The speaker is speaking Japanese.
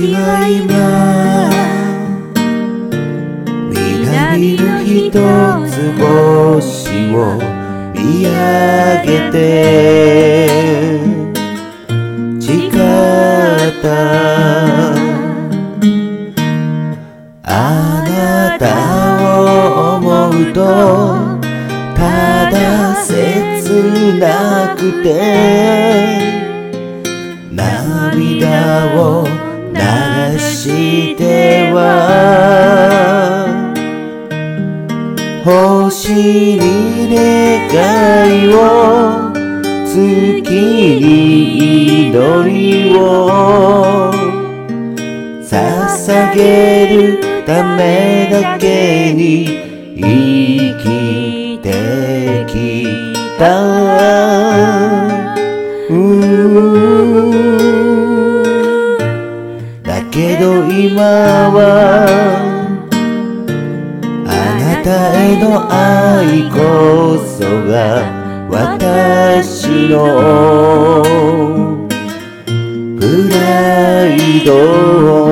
は今南の一つ星を見上げて誓ったあなたを思うとただ切なくて涙を流しては星に願いを月に祈りを捧げるためだけに生きてきただけど今はあなたへの愛こそが私のプライド